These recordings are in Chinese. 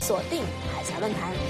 锁定海峡论坛。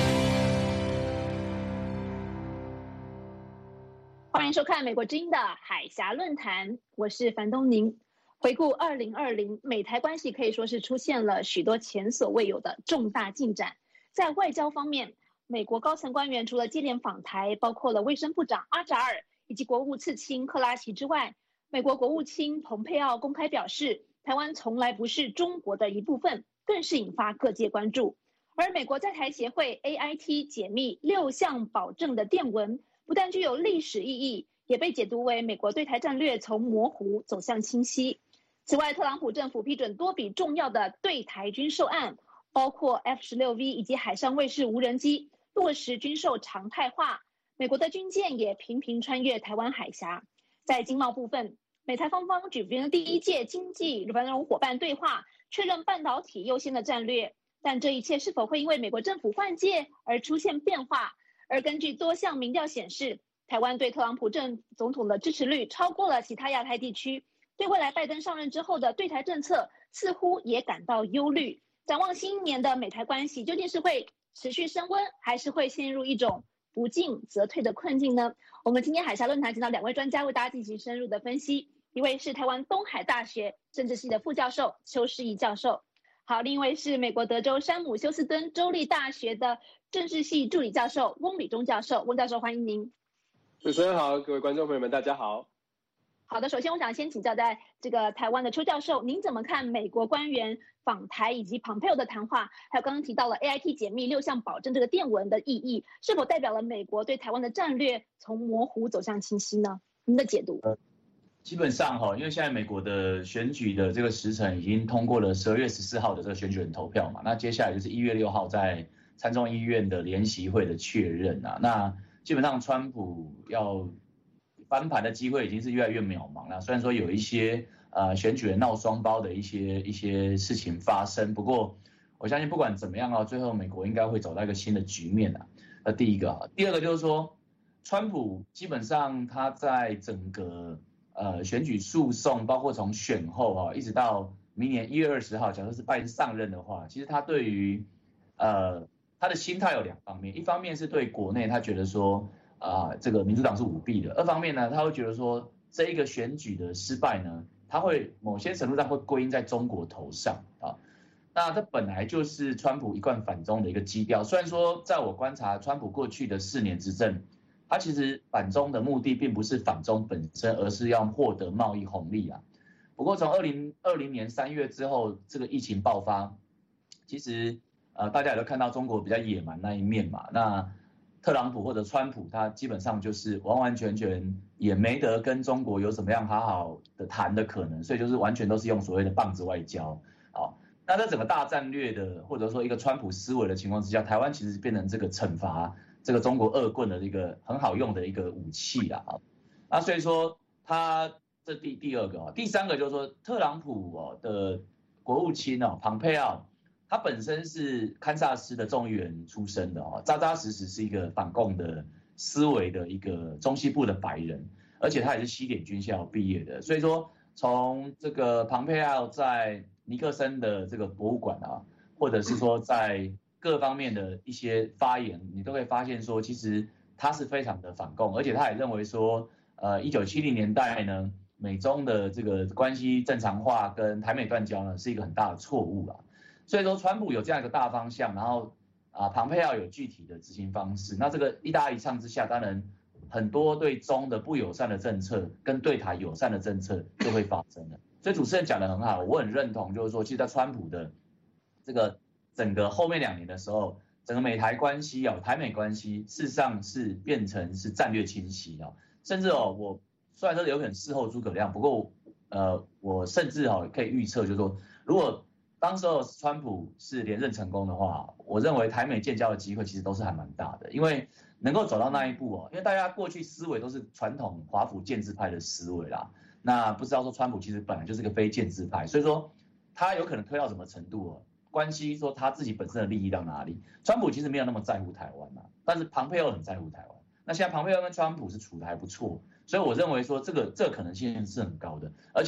欢迎收看美国之音的海峡论坛，我是樊东宁。回顾2020，美台关系可以说是出现了许多前所未有的重大进展。在外交方面，美国高层官员除了接连访台，包括了卫生部长阿扎尔以及国务次卿克拉奇之外，美国国务卿蓬佩奥公开表示，台湾从来不是中国的一部分，更是引发各界关注。而美国在台协会 AIT 解密6项保证的电文，不但具有历史意义，也被解读为美国对台战略从模糊走向清晰。此外，特朗普政府批准多笔重要的对台军售案，包括 F-16V 以及海上卫士无人机，落实军售常态化。美国的军舰也频频穿越台湾海峡。在经贸部分，美台双方举行了第1届经济繁荣伙伴对话，确认半导体优先的战略。但这一切是否会因为美国政府换届而出现变化？而根据多项民调显示，台湾对特朗普总统的支持率超过了其他亚太地区。对未来拜登上任之后的对台政策似乎也感到忧虑。展望新一年的美台关系究竟是会持续升温，还是会陷入一种不进则退的困境呢？我们今天海峡论坛请到2位专家为大家进行深入的分析。一位是台湾东海大学政治系的副教授邱诗怡教授，好，另一位是美国德州山姆休斯敦州立大学的政治系助理教授翁理中教授。翁教授，欢迎您。 主持人好，各位观众朋友们，大家好。 好的，首先我想先请教在这个台湾的邱教授，您怎么看美国官员访台以及蓬佩奥的谈话，还有刚刚提到了 AIT 解密6项保证这个电文的意义，是否代表了美国对台湾的战略从模糊走向清晰呢？您的解读？ 基本上因为现在美国的选举的这个时程已经通过了12月14号的这个选举人投票嘛，那接下来就是1月6号在参众议院的联席会的确认啊，那基本上川普要翻盘的机会已经是越来越渺茫了。虽然说有一些选举人闹双包的一些事情发生，不过我相信不管怎么样最后美国应该会走到一个新的局面啊。第一个，第二个就是说，川普基本上他在整个选举诉讼，包括从选后一直到明年1月20号，假如是拜登上任的话，其实他对于他的心态有2方面，一方面是对国内他觉得说这个民主党是舞弊的，二方面呢，他会觉得说这一个选举的失败呢，他会某些程度上会归因在中国头上啊。那这本来就是川普一贯反中的一个基调，虽然说在我观察川普过去的4年执政，他其实反中的目的并不是反中本身，而是要获得贸易红利啊。不过从2020年3月之后，这个疫情爆发，其实大家也都看到中国比较野蛮那一面嘛。那特朗普或者川普，他基本上就是完完全全也没得跟中国有什么样好好的谈的可能，所以就是完全都是用所谓的棒子外交。那在整个大战略的或者说一个川普思维的情况之下，台湾其实变成这个惩罚这个中国恶棍的一个很好用的一个武器啦。那所以说他这第二个，第三个就是说特朗普的国务卿蓬佩奥，他本身是堪萨斯的众议员出身的扎扎实实是一个反共的思维的一个中西部的白人，而且他也是西点军校毕业的，所以说从这个蓬佩奥在尼克森的这个博物馆或者是说在各方面的一些发言，你都会发现说，其实他是非常的反共，而且他也认为说，1970年代呢，美中的这个关系正常化跟台美断交呢是一个很大的错误啦。所以说，川普有这样一个大方向，然后蓬佩奥有具体的执行方式，那这个一搭一唱之下，当然很多对中的不友善的政策跟对台友善的政策就会发生了。所以主持人讲得很好，我很认同，就是说，其实在川普的这个整个后面2年的时候，整个美台关系台美关系事实上是变成是战略清晰甚至我虽然说有点事后诸葛亮，不过我甚至可以预测，就是说，如果当时候川普是连任成功的话，我认为台美建交的机会其实都是还蛮大的，因为能够走到那一步因为大家过去思维都是传统华府建制派的思维啦，那不知道说川普其实本来就是个非建制派，所以说他有可能推到什么程度关系说他自己本身的利益到哪里。川普其实没有那么在乎台湾但是蓬佩奥很在乎台湾。那现在蓬佩奥跟川普是处得还不错，所以我认为说这个可能性是很高的，而且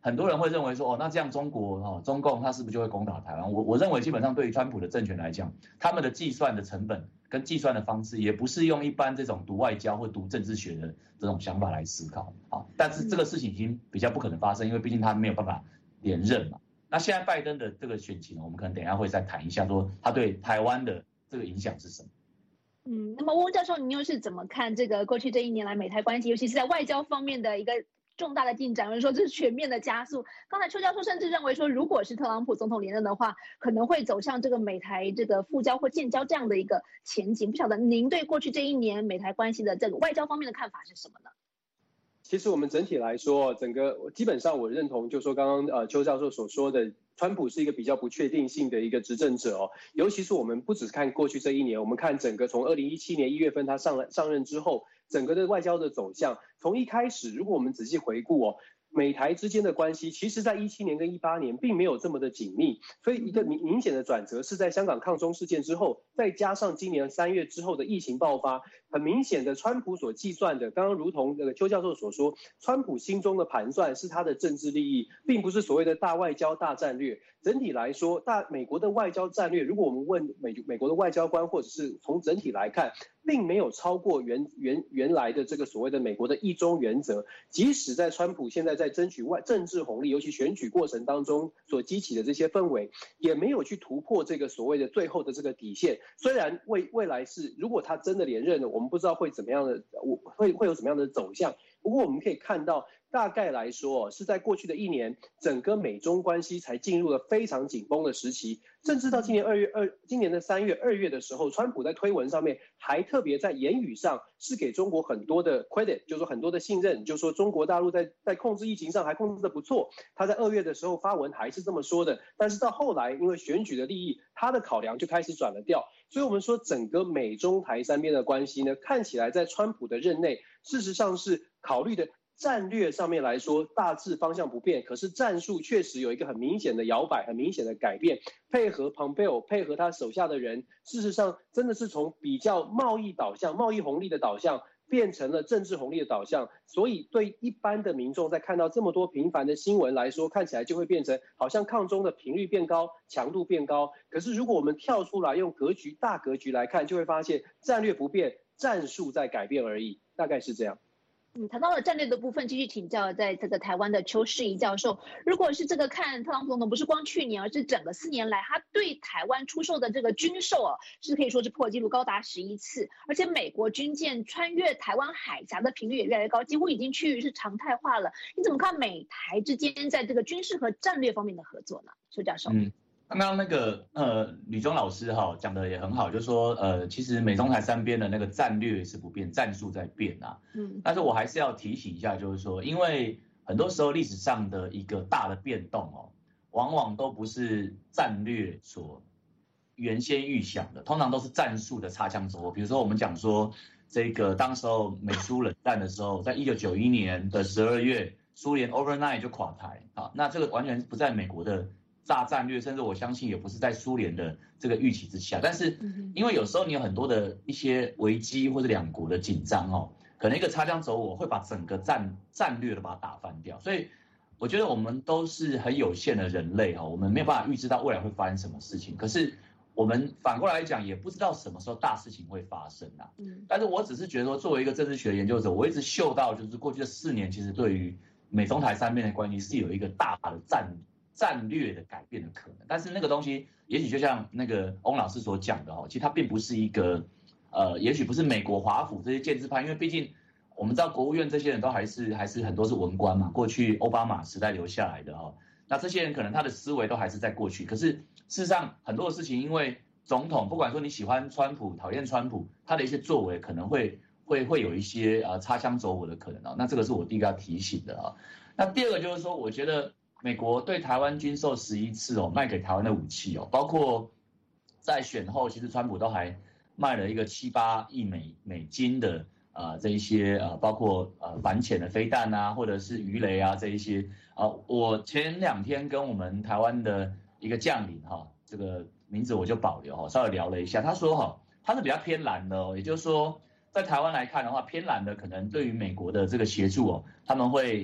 很多人会认为说，那这样中共他是不是就会攻打台湾？我认为基本上对于川普的政权来讲，他们的计算的成本跟计算的方式，也不是用一般这种读外交或读政治学的这种想法来思考啊。但是这个事情已经比较不可能发生，因为毕竟他没有办法连任嘛。那现在拜登的这个选情，我们可能等一下会再谈一下，说他对台湾的这个影响是什么。 那么翁教授，您又是怎么看这个过去这1年来美台关系，尤其是在外交方面的一个重大的进展？有人说这是全面的加速。刚才邱教授甚至认为说，如果是特朗普总统连任的话，可能会走向这个美台这个复交或建交这样的一个前景。不晓得您对过去这1年美台关系的这个外交方面的看法是什么呢？ 其实我们整体来说，整个基本上我认同，就说刚刚邱教授所说的，川普是一个比较不确定性的一个执政者哦。尤其是我们不只是看过去这1年，我们看整个从2017年1月份他上任之后，整个的外交的走向，从一开始，如果我们仔细回顾哦，美台之间的关系，其实在17年跟18年并没有这么的紧密，所以一个明显的转折是在香港抗中事件之后，再加上今年3月之后的疫情爆发，很明显的川普所计算的，刚刚如同那个邱教授所说，川普心中的盘算是他的政治利益，并不是所谓的大外交、大战略。整体来说，美国的外交战略，如果我们问美国的外交官，或者是从整体来看，并没有超过原来的这个所谓的美国的一中原则。即使在川普现在在争取政治红利，尤其选举过程当中所激起的这些氛围，也没有去突破这个所谓的最后的这个底线。虽然未来是，如果他真的连任了，我们不知道会怎么样的，会有怎么样的走向。不过我们可以看到，大概来说是在过去的1年，整个美中关系才进入了非常紧绷的时期，甚至到今年的3月、2月的时候，川普在推文上面还特别在言语上是给中国很多的 credit， 就是说很多的信任，就是说中国大陆在控制疫情上还控制得不错。他在2月的时候发文还是这么说的，但是到后来因为选举的利益，他的考量就开始转了调。所以我们说整个美中台三边的关系呢，看起来在川普的任内，事实上是考虑的战略上面来说大致方向不变，可是战术确实有一个很明显的摇摆，很明显的改变。配合 Pompeo， 配合他手下的人，事实上真的是从比较贸易导向、贸易红利的导向，变成了政治红利的导向。所以对一般的民众在看到这么多频繁的新闻来说，看起来就会变成好像抗中的频率变高，强度变高。可是如果我们跳出来用大格局来看，就会发现战略不变，战术在改变而已，大概是这样。 谈到了战略的部分，继续请教在这个台湾的邱世仪教授，如果是这个看特朗普总统，不是光去年，而是整个4年来，他对台湾出售的这个军售是可以说是破纪录，高达11次，而且美国军舰穿越台湾海峡的频率也越来越高，几乎已经趋于是常态化了。你怎么看美台之间在这个军事和战略方面的合作呢？邱教授。 刚刚那个吕中老师讲的也很好，就是说其实美中台三边的那个战略是不变，战术在变啊。但是我还是要提醒一下，就是说，因为很多时候历史上的一个大的变动往往都不是战略所原先预想的，通常都是战术的擦枪走火。比如说我们讲说这个当时候美苏冷战的时候，在1991年的12月，苏联 overnight 就垮台啊，那这个完全不在美国的大战略，甚至我相信也不是在苏联的这个预期之下。但是因为有时候你有很多的一些危机或者两国的紧张可能一个擦枪走火会把整个战略都把它打翻掉。所以我觉得我们都是很有限的人类我们没有办法预知到未来会发生什么事情。可是我们反过来讲，也不知道什么时候大事情会发生啊。但是我只是觉得说，作为一个政治学研究者，我一直嗅到就是过去的4年，其实对于美中台三边的关系是有一个大的战略的改变的可能。但是那个东西也许就像那个翁老师所讲的其实它并不是一个也许不是美国华府这些建制派，因为毕竟我们知道国务院这些人都还是很多是文官嘛，过去奥巴马时代留下来的那这些人可能他的思维都还是在过去。可是事实上很多的事情，因为总统不管说你喜欢川普讨厌川普，他的一些作为可能会有一些擦枪走火的可能那这个是我第一个要提醒的那第二个就是说，我觉得美国对台湾军售11次卖给台湾的武器包括在选后，其实川普都还卖了一个7、8亿美金的这一些包括反潜的飞弹或者是鱼雷这一些我前2天跟我们台湾的一个将领这个名字我就保留稍微聊了一下，他说他是比较偏蓝的也就是说在台湾来看的话，偏蓝的可能对于美国的这个协助他们会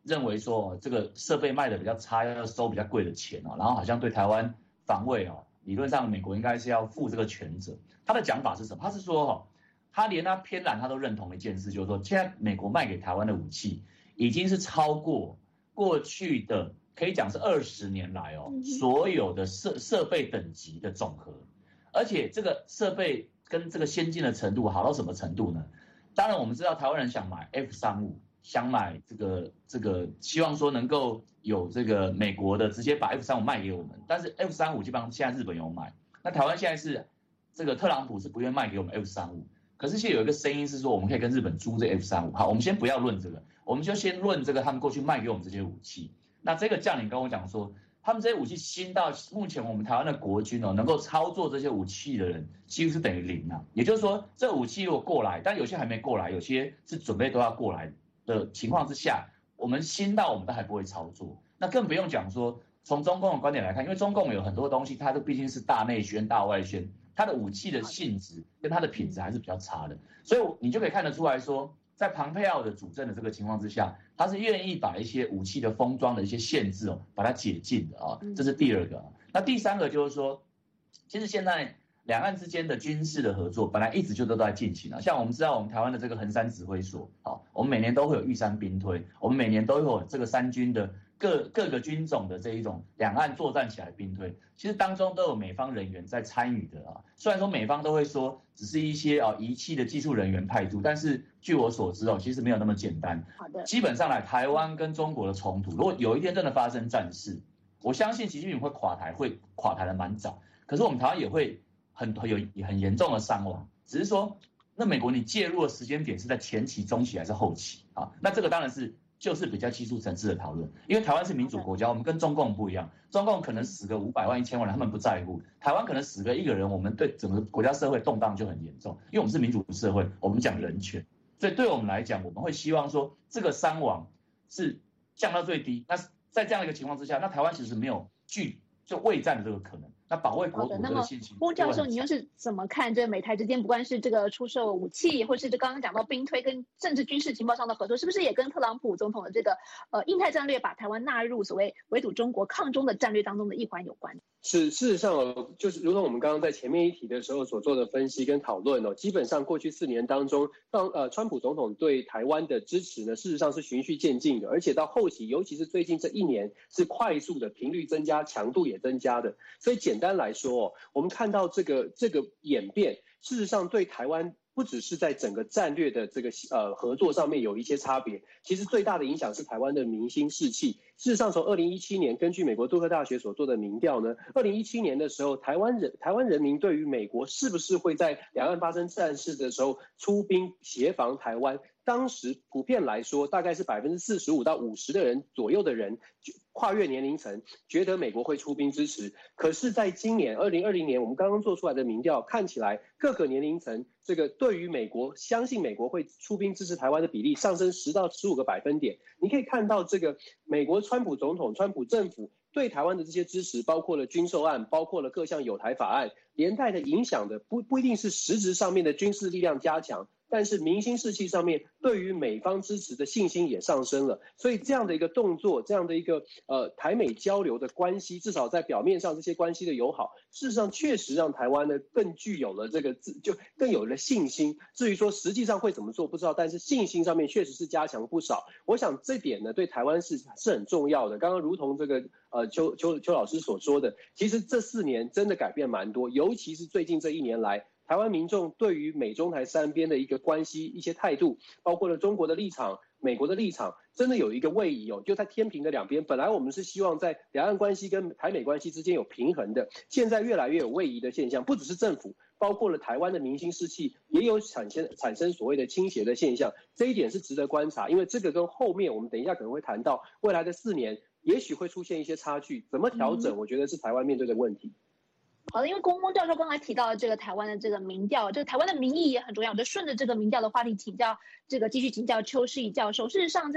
认为说这个设备卖的比较差，要收比较贵的钱然后好像对台湾防卫理论上美国应该是要负这个全责。他的讲法是什么？他是说他连他偏蓝他都认同一件事，就是说现在美国卖给台湾的武器已经是超过过去的可以讲是20年来所有的设备等级的总和，而且这个设备跟这个先进的程度好到什么程度呢？当然我们知道台湾人想买 F-35，想买这个希望说能够有这个美国的直接把 F-35卖给我们，但是 F-35基本上现在日本有买，那台湾现在是这个特朗普是不愿意卖给我们 F-35，可是现在有一个声音是说我们可以跟日本租这 F-35。好，我们先不要论这个，我们就先论这个他们过去卖给我们这些武器。那这个将领跟我讲说，他们这些武器新到目前我们台湾的国军能够操作这些武器的人几乎是等于0啊。也就是说，这武器如果过来，但有些还没过来，有些是准备都要过来的情况之下，我们新到我们都还不会操作。那更不用讲说，从中共的观点来看，因为中共有很多东西，它都毕竟是大内宣、大外宣，它的武器的性质跟它的品质还是比较差的，所以你就可以看得出来说，在庞佩奥的主政的这个情况之下，他是愿意把一些武器的封装的一些限制把它解禁的这是第二个。那第三个就是说，其实现在两岸之间的军事的合作本来一直就都在进行像我们知道我们台湾的这个衡山指挥所我们每年都会有玉山兵推，我们每年都会有这个三军的各个军种的这一种两岸作战起来兵推，其实当中都有美方人员在参与的虽然说美方都会说只是一些仪器的技术人员派驻，但是据我所知其实没有那么简单。 好的， 基本上来台湾跟中国的冲突，如果有一天真的发生战事，我相信习近平会垮台的蛮早，可是我们台湾也会很严重的伤亡，只是说那美国你介入的时间点是在前期、中期还是后期那这个当然是就是比较技术层次的讨论，因为台湾是民主国家，我们跟中共不一样，中共可能死个500万、1000万人他们不在乎，台湾可能死个1个人，我们对整个国家社会动荡就很严重，因为我们是民主社会，我们讲人权，所以对我们来讲，我们会希望说这个伤亡是降到最低。那在这样一个情况之下，那台湾其实没有就畏战的这个可能，那保卫国土这个信心。 翁教授，你又是怎么看这美台之间，不管是这个出售武器，或是这刚刚讲到兵推跟政治军事情报上的合作，是不是也跟特朗普总统的这个印太战略把台湾纳入所谓围堵中国、抗中的战略当中的一环有关？ 事实上就是如同我们刚刚在前面一题的时候所做的分析跟讨论基本上过去4年当中，川普总统对台湾的支持呢，事实上是循序渐进的，而且到后期，尤其是最近这1年，是快速的，频率增加，强度也增加的。所以简单来说我们看到这个演变，事实上对台湾不只是在整个战略的这个合作上面有一些差别，其实最大的影响是台湾的民心士气。事实上从2017年根据美国杜克大学所做的民调呢，2017年的时候，台湾人民对于美国是不是会在两岸发生战事的时候出兵协防台湾，当时普遍来说大概是45%到50%的人左右的人跨越年龄层觉得美国会出兵支持。可是在今年2020年我们刚刚做出来的民调看起来，各个年龄层这个对于美国相信美国会出兵支持台湾的比例上升10到15个百分点。你可以看到这个美国川普总统、川普政府对台湾的这些支持，包括了军售案，包括了各项友台法案，连带的影响的不一定是实质上面的军事力量加强，但是民心士气上面对于美方支持的信心也上升了。所以这样的一个动作，这样的一个台美交流的关系，至少在表面上这些关系的友好，事实上确实让台湾呢更具有了就更有了信心。至于说实际上会怎么做不知道，但是信心上面确实是加强不少。我想这点呢对台湾是很重要的。刚刚如同这个邱老师所说的，其实这4年真的改变蛮多，尤其是最近这1年来，台湾民众对于美中台三边的一个关系一些态度，包括了中国的立场、美国的立场，真的有一个位移就在天平的两边。本来我们是希望在两岸关系跟台美关系之间有平衡的，现在越来越有位移的现象，不只是政府，包括了台湾的民心士气也有产生所谓的倾斜的现象。这一点是值得观察，因为这个跟后面我们等一下可能会谈到未来的4年也许会出现一些差距，怎么调整我觉得是台湾面对的问题。 好的，因为翁教授刚才提到这个台湾的这个民调，这个台湾的民意也很重要，我就顺着这个民调的话题继续请教邱世仪教授。事实上，这个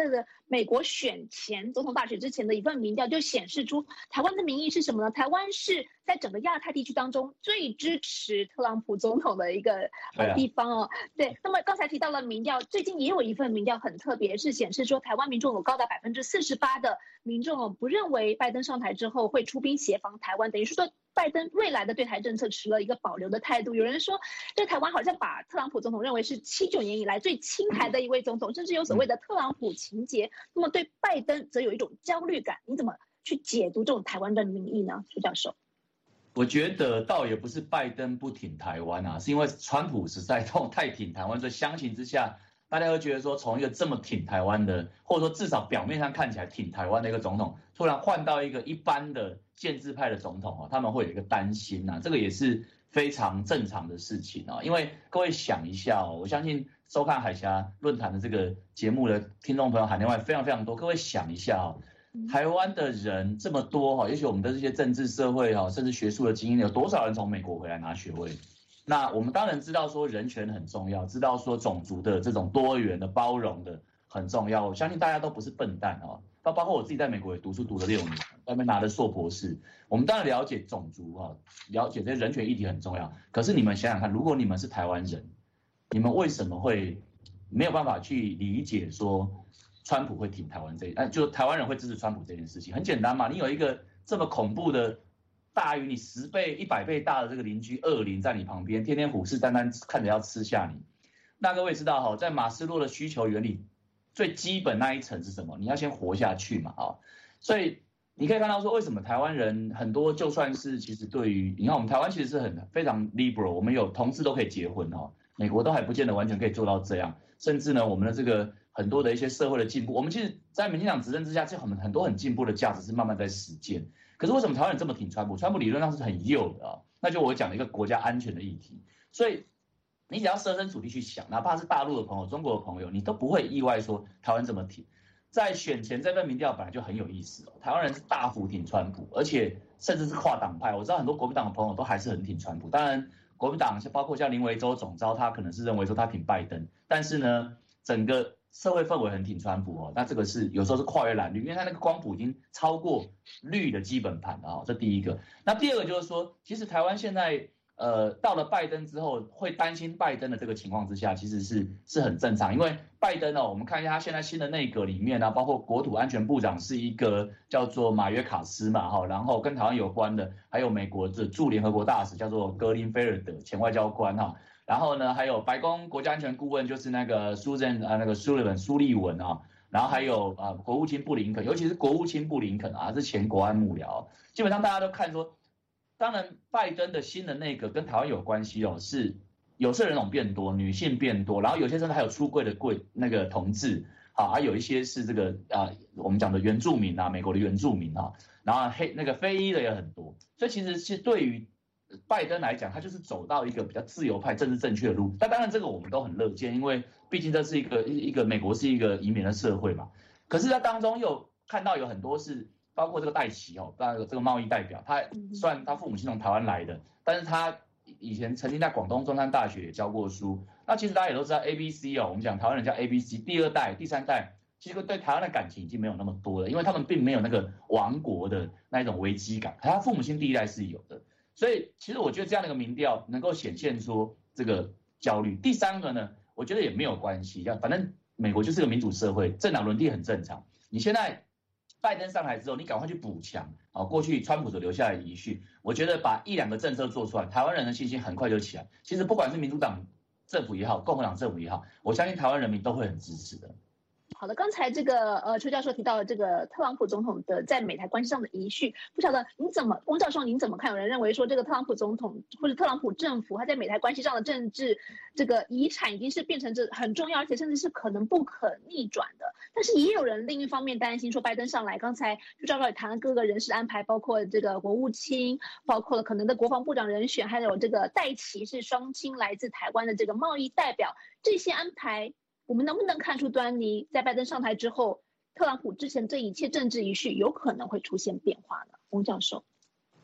美国选前总统大选之前的一份民调就显示出台湾的民意是什么呢？台湾是在整个亚太地区当中最支持特朗普总统的一个地方哦。对，那么刚才提到了民调，最近也有一份民调很特别，是显示说台湾民众有高达48%的民众不认为拜登上台之后会出兵协防台湾，等于说拜登未来的对台政策持了一个保留的态度。有人说，这台湾好像把特朗普总统认为是79年以来最亲台的一位总统，甚至有所谓的特朗普情节。那么对拜登则有一种焦虑感，你怎么去解读这种台湾的民意呢，苏教授？ 我觉得倒也不是拜登不挺台湾啊，是因为川普实在太挺台湾，所以相形之下，大家会觉得说，从一个这么挺台湾的，或者说至少表面上看起来挺台湾的一个总统，突然换到一个一般的建制派的总统他们会有一个担心这个也是非常正常的事情因为各位想一下我相信收看海峡论坛的这个节目的听众朋友海内外非常非常多，各位想一下台湾的人这么多也许我们的这些政治社会甚至学术的精英有多少人从美国回来拿学位？那我们当然知道说人权很重要，知道说种族的这种多元的包容的很重要。我相信大家都不是笨蛋包括我自己在美国也读书读了6年，在那边拿了硕博士。我们当然了解种族了解这些人权议题很重要。可是你们想想看，如果你们是台湾人，你们为什么会没有办法去理解说川普会挺台湾就台湾人会支持川普这件事情？很简单嘛，你有一个这么恐怖的大于你10倍、100倍大的这个邻居恶灵在你旁边，天天虎视眈眈看着要吃下你。那各位知道在马斯洛的需求原理最基本那一层是什么？你要先活下去嘛所以你可以看到说为什么台湾人很多就算是其实对于你看我们台湾其实是非常 liberal， 我们有同志都可以结婚美国都还不见得完全可以做到这样，甚至呢我们的这个很多的一些社会的进步，我们其实在民进党执政之下，其实很多很进步的价值是慢慢在实践。可是为什么台湾人这么挺川普？川普理论上是很右的那就我讲的一个国家安全的议题。所以你只要设身处地去想，哪怕是大陆的朋友、中国的朋友，你都不会意外说台湾这么挺。在选前这份民调本来就很有意思台湾人是大幅挺川普，而且甚至是跨党派。我知道很多国民党的朋友都还是很挺川普，当然国民党包括像林维洲总召，他可能是认为说他挺拜登，但是呢整个社会氛围很挺川普那这个是有时候是跨越蓝绿，因为他那个光谱已经超过绿的基本盘了这第一个。那第二个就是说，其实台湾现在到了拜登之后，会担心拜登的这个情况之下，其实是很正常，因为拜登我们看一下他现在新的内阁里面包括国土安全部长是一个叫做马约卡斯嘛然后跟台湾有关的还有美国的驻联合国大使叫做格林菲尔德前外交官然后呢，还有白宫国家安全顾问就是那个苏利文然后还有国务卿布林肯，尤其是国务卿布林肯是前国安幕僚，基本上大家都看说，当然拜登的新的内阁跟台湾有关系是有色人种变多，女性变多，然后有些甚至还有出柜的那个同志还有一些是这个我们讲的原住民美国的原住民然后那个非裔的也很多，所以其实是对于拜登来讲，他就是走到一个比较自由派、政治正确的路。但当然，这个我们都很乐见，因为毕竟这是一个美国是一个移民的社会嘛。可是，在当中又看到有很多是包括这个戴琪这个贸易代表，他虽然他父母亲从台湾来的，但是他以前曾经在广东中山大学也教过书。那其实大家也都知道 ABC 我们讲台湾人叫 ABC， 第2代、第3代，其实对台湾的感情已经没有那么多了，因为他们并没有那个亡国的那一种危机感，他父母亲第1代是有的。所以其实我觉得这样的一个民调能够显现出这个焦虑。第3个呢，我觉得也没有关系，反正美国就是个民主社会，政党轮替很正常。你现在拜登上台之后，你赶快去补强过去川普所留下来的遗绪，我觉得把1-2个政策做出来，台湾人的信心很快就起来。其实不管是民主党政府也好，共和党政府也好，我相信台湾人民都会很支持的。 好的，刚才这个邱教授提到了这个特朗普总统的在美台关系上的遗绪，不晓得翁教授您怎么看？有人认为说这个特朗普总统或者特朗普政府他在美台关系上的政治这个遗产已经是变成这很重要，而且甚至是可能不可逆转的。但是也有人另一方面担心说拜登上来，刚才邱教授也谈了各个人事安排，包括这个国务卿，包括了可能的国防部长人选，还有这个戴琪是双亲来自台湾的这个贸易代表，这些安排我们能不能看出端倪？在拜登上台之后，特朗普之前这一切政治遗绪有可能会出现变化呢？翁教授，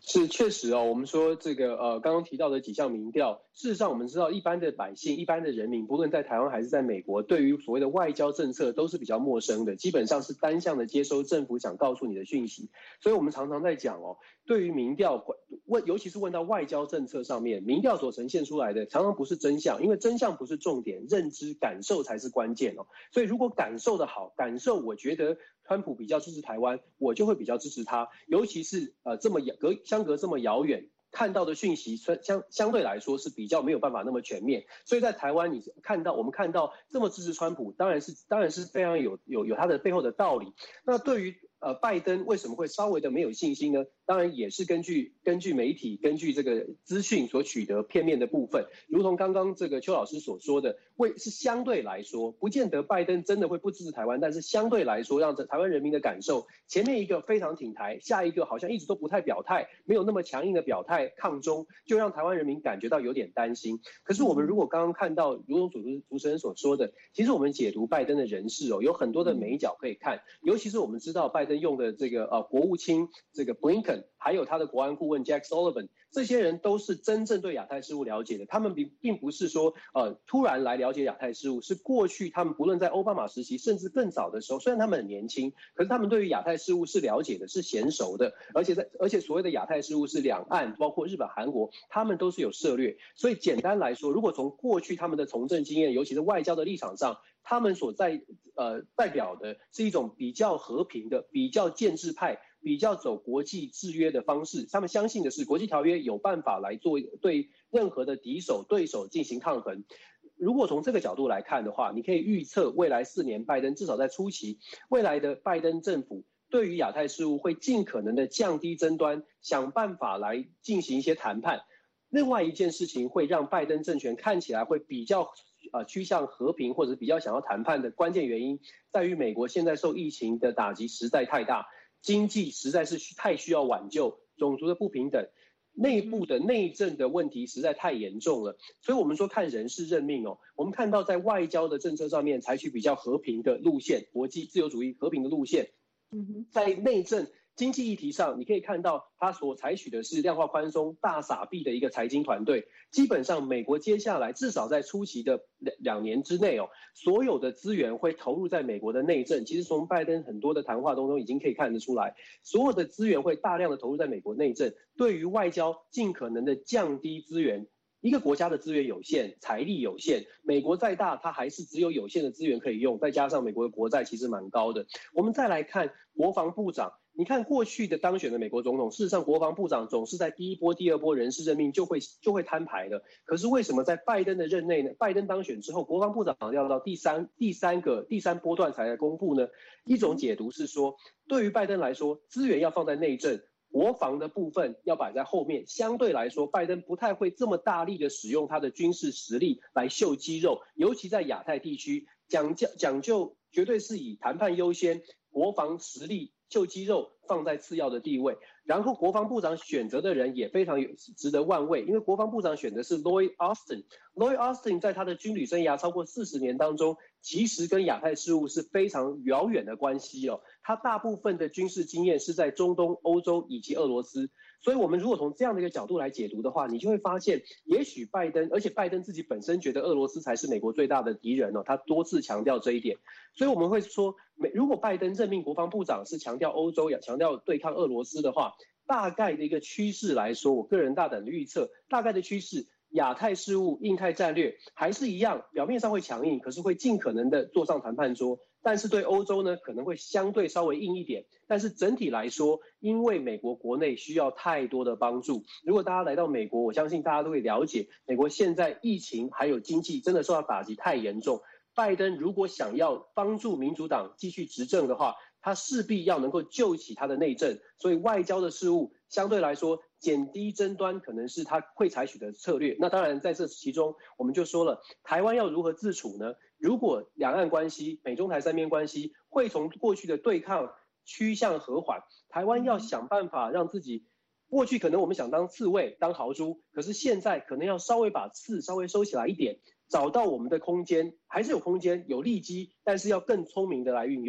是确实哦，我们说这个刚刚提到的几项民调，事实上我们知道，一般的百姓、一般的人民，不论在台湾还是在美国，对于所谓的外交政策都是比较陌生的，基本上是单向的接收政府想告诉你的讯息。所以我们常常在讲哦，对于民调尤其是问到外交政策上面，民调所呈现出来的常常不是真相，因为真相不是重点，认知感受才是关键哦。所以如果感受的好，感受我觉得川普比较支持台湾，我就会比较支持他，尤其是相隔这么遥远。看到的讯息相对来说是比较没有办法那么全面，所以在台湾我们看到这么支持川普，当然是非常有他的背后的道理。那对于拜登为什么会稍微的没有信心呢？当然也是根据媒体、根据这个资讯所取得片面的部分，如同刚刚这个邱老师所说的，是相对来说，不见得拜登真的会不支持台湾，但是相对来说，让台湾人民的感受，前面一个非常挺台，下一个好像一直都不太表态，没有那么强硬的表态抗中，就让台湾人民感觉到有点担心。可是我们如果刚刚看到，如同主持人所说的，其实我们解读拜登的人事有很多的美角可以看，尤其是我们知道拜登用的这个国务卿这个 Blinken， 还有他的国安顾问 Jack Sullivan， 这些人都是真正对亚太事务了解的。他们并不是说突然来了解亚太事务，是过去他们不论在奥巴马时期，甚至更早的时候，虽然他们很年轻，可是他们对于亚太事务是了解的，是娴熟的。而且所谓的亚太事务是两岸，包括日本、韩国，他们都是有涉略。所以简单来说，如果从过去他们的从政经验，尤其是外交的立场上，他们所代表的是一种比较和平的、比较建制派、比较走国际制约的方式。他们相信的是国际条约有办法来对任何的对手进行抗衡。如果从这个角度来看的话，你可以预测未来4年拜登至少在初期，未来的拜登政府对于亚太事务会尽可能的降低争端，想办法来进行一些谈判。另外一件事情会让拜登政权看起来会比较趋向和平，或者比较想要谈判的关键原因，在于美国现在受疫情的打击实在太大，经济实在是太需要挽救，种族的不平等，内部的内政的问题实在太严重了。所以我们说看人事任命我们看到在外交的政策上面采取比较和平的路线，国际自由主义和平的路线。在内政经济议题上，你可以看到他所采取的是量化宽松、大撒币的一个财经团队。基本上，美国接下来至少在初期的2年之内所有的资源会投入在美国的内政。其实从拜登很多的谈话当中已经可以看得出来，所有的资源会大量的投入在美国内政，对于外交尽可能的降低资源。一个国家的资源有限，财力有限，美国再大，它还是只有有限的资源可以用，再加上美国的国债其实蛮高的。我们再来看国防部长，你看过去的当选的美国总统，事实上国防部长总是在第一波、第二波人事任命就会摊牌的。可是为什么在拜登的任内呢？拜登当选之后，国防部长要到第三波段才来公布呢？一种解读是说，对于拜登来说，资源要放在内政。国防的部分要摆在后面，相对来说，拜登不太会这么大力的使用他的军事实力来秀肌肉，尤其在亚太地区，讲究绝对是以谈判优先，国防实力秀肌肉放在次要的地位。然后国防部长选择的人也非常值得万位，因为国防部长选的是 Lloyd Austin。Lloyd Austin 在他的军旅生涯超过40年当中，其实跟亚太事务是非常遥远的关系他大部分的军事经验是在中东、欧洲以及俄罗斯。所以我们如果从这样的一个角度来解读的话，你就会发现，也许拜登，而且拜登自己本身觉得俄罗斯才是美国最大的敌人他多次强调这一点。所以我们会说，如果拜登任命国防部长是强调欧洲，强调对抗俄罗斯的话，大概的一个趋势来说，我个人大胆的预测，大概的趋势，亚太事务、印太战略还是一样，表面上会强硬，可是会尽可能的坐上谈判桌。但是对欧洲呢，可能会相对稍微硬一点。但是整体来说，因为美国国内需要太多的帮助，如果大家来到美国，我相信大家都会了解，美国现在疫情还有经济真的受到打击太严重。拜登如果想要帮助民主党继续执政的话，他势必要能够救起他的内政，所以外交的事务相对来说减低争端可能是他会采取的策略。那当然在这其中我们就说了，台湾要如何自处呢？如果两岸关系、美中台三边关系会从过去的对抗趋向和缓，台湾要想办法让自己，过去可能我们想当刺猬、当豪猪，可是现在可能要稍微把刺稍微收起来一点，找到我们的空间，还是有空间、有利基，但是要更聪明的来运用。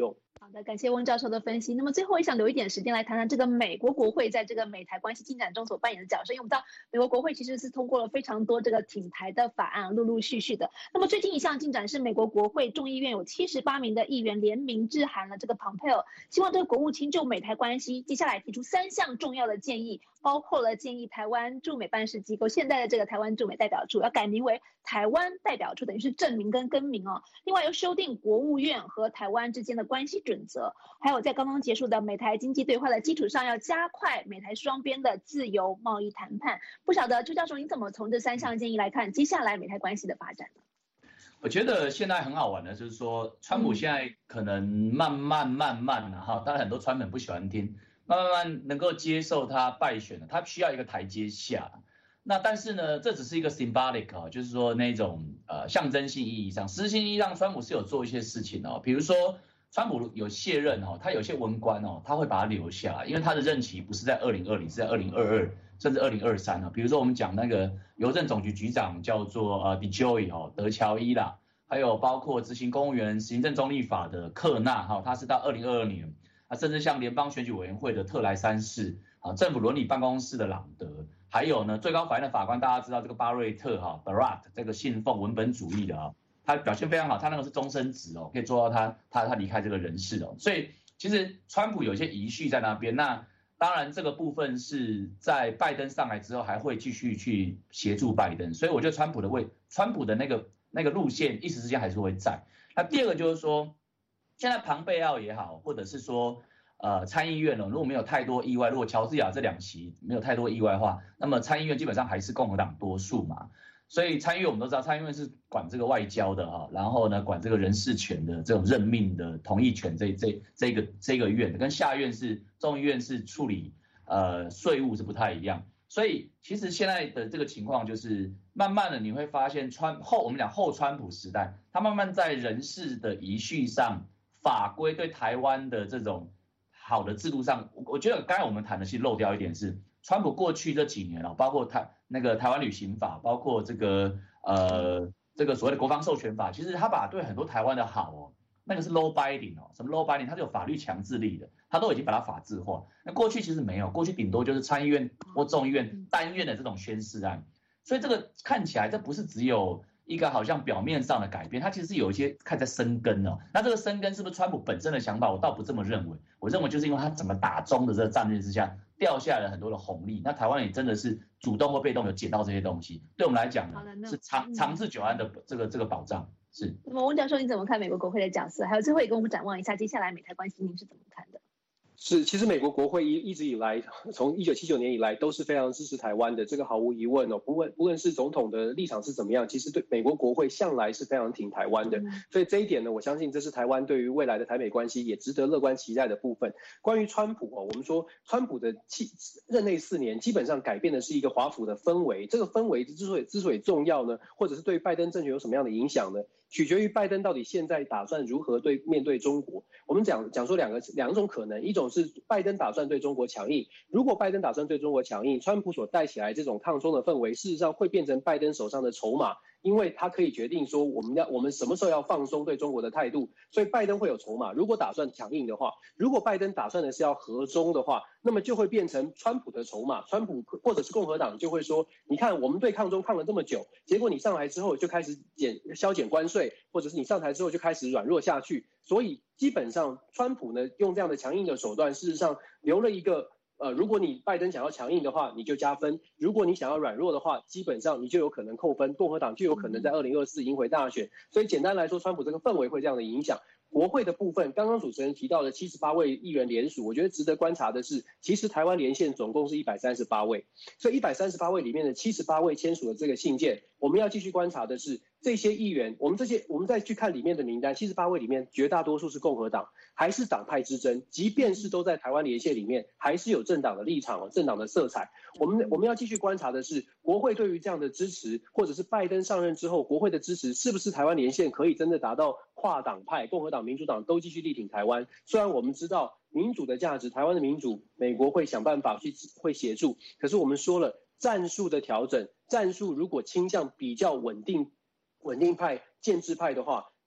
好的，感谢翁教授的分析。那么最后，也想留一点时间来谈谈这个美国国会在这个美台关系进展中所扮演的角色。因为我们知道，美国国会其实是通过了非常多这个挺台的法案，陆陆续续的。那么最近一项进展是，美国国会众议院有78名的议员联名致函了这个Pompeo，希望这个国务卿就美台关系接下来提出3项重要的建议，包括了建议台湾驻美办事机构现在的这个台湾驻美代表处要改名为台湾代表处，等于是正名跟更名哦。另外又修订国务院和台湾之间的关系准则，还有在刚刚结束的美台经济对话的基础上，要加快美台双边的自由贸易谈判。不晓得邱教授，你怎么从这3项建议来看接下来美台关系的发展呢？ 我觉得现在很好玩的，就是说，川普现在可能慢慢的哈，当然很多川粉不喜欢听，慢慢能够接受他败选了，他需要一个台阶下。那但是呢，这只是一个 symbolic 啊，就是说那种象征性意义上，实质性意义上，川普是有做一些事情哦，比如说川普有卸任哦，他有些文官哦，他会把他留下来，因为他的任期不是在2020，是在2022甚至2023啊。比如说我们讲那个邮政总局局长叫做DeJoy 哦，德乔伊啦，还有包括执行公务员行政中立法的克纳哈，他是到2022年啊，甚至像联邦选举委员会的特莱三世啊，政府伦理办公室的朗德。还有呢，最高法院的法官，大家知道这个巴瑞特哈 Barat 这个信奉文本主义的啊，他表现非常好，他那个是终身职哦，可以做到他离开这个人世哦，所以其实川普有些遗绪在那边。那当然这个部分是在拜登上来之后还会继续去协助拜登，所以我觉得川普的那个路线一时之间还是会在。那第二个就是说，现在庞贝奥也好，或者是说参议院如果没有太多意外，如果乔治亚这2席没有太多意外的话，那么参议院基本上还是共和党多数嘛。所以参议院我们都知道，参议院是管这个外交的哈，然后呢管这个人事权的这种任命的同意权这个院的，跟下院是众议院是处理税务是不太一样。所以其实现在的这个情况就是慢慢的你会发现我们讲后川普时代，他慢慢在人事的遗绪上，法规对台湾的这种好的制度上，我觉得刚才我们谈的是漏掉一点是，川普过去这几年包括台湾旅行法，包括这个所谓的国防授权法，其实他把对很多台湾的好那个是 law binding 什么 law binding， 它是有法律强制力的，他都已经把它法制化。那过去其实没有，过去顶多就是参议院或众议院单院的这种宣示案，所以这个看起来这不是只有一个好像表面上的改变，它其实是有一些看在生根哦。那这个生根是不是川普本身的想法？我倒不这么认为。我认为就是因为他整个打中的这个战略之下，掉下来了很多的红利。那台湾也真的是主动或被动有捡到这些东西，对我们来讲呢是长治久安的这个保障。是。 那么翁教授你怎么看美国国会的角色？还有最后也跟我们展望一下接下来美台关系，您是怎么看的？ 是，其实美国国会一直以来，从1979年以来都是非常支持台湾的，这个毫无疑问哦。不论是总统的立场是怎么样，其实对美国国会向来是非常挺台湾的。所以这一点呢，我相信这是台湾对于未来的台美关系也值得乐观期待的部分。关于川普我们说川普的任内4年，基本上改变的是一个华府的氛围。这个氛围之所以重要呢，或者是对拜登政权有什么样的影响呢？取决于拜登到底现在打算如何面对中国。我们讲说两种可能，一种是拜登打算对中国强硬。如果拜登打算对中国强硬，川普所带起来这种抗中的氛围，事实上会变成拜登手上的筹码，因为他可以决定说我们什么时候要放松对中国的态度，所以拜登会有筹码。如果打算强硬的话，如果拜登打算的是要和中的话，那么就会变成川普的筹码。川普或者是共和党就会说，你看我们对抗中抗了这么久，结果你上台之后就开始削减关税，或者是你上台之后就开始软弱下去。所以基本上川普呢用这样的强硬的手段，事实上留了一个如果你拜登想要强硬的话，你就加分；如果你想要软弱的话，基本上你就有可能扣分。共和党就有可能在2024赢回大选。所以简单来说，川普这个氛围会这样的影响。国会的部分，刚刚主持人提到的78位议员联署，我觉得值得观察的是，其实台湾连线总共是138位，所以138位里面的78位签署的这个信件，我们要继续观察的是这些议员，我们再去看里面的名单，78位里面绝大多数是共和党，还是党派之争，即便是都在台湾连线里面，还是有政党的立场政党的色彩。我们要继续观察的是，国会对于这样的支持，或者是拜登上任之后国会的支持，是不是台湾连线可以真的达到跨党派，共和党、民主党都继续力挺台湾。虽然我们知道民主的价值，台湾的民主，美国会想办法会协助，可是我们说了，战术的调整，战术如果倾向比较稳定派、建制派的话，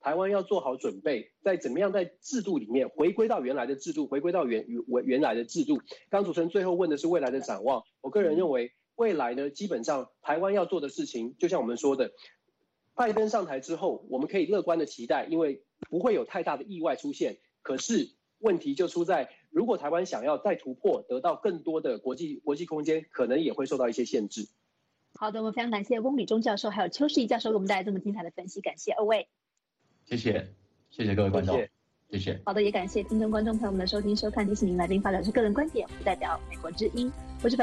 台湾要做好准备，在怎么样在制度里面回归到原来的制度，回归到原来的制度。刚主持人最后问的是未来的展望，我个人认为未来呢，基本上台湾要做的事情，就像我们说的，拜登上台之后，我们可以乐观的期待，因为不会有太大的意外出现。可是问题就出在，如果台湾想要再突破，得到更多的国际空间，可能也会受到一些限制。 好的，我们非常感谢翁理中教授还有邱世仪教授给我们带来这么精彩的分析，感谢二位。 谢谢各位观众，谢谢。 好的，也感谢听众观众朋友们的收听收看。提醒您，来宾发表是个人观点，不代表美国之音。我是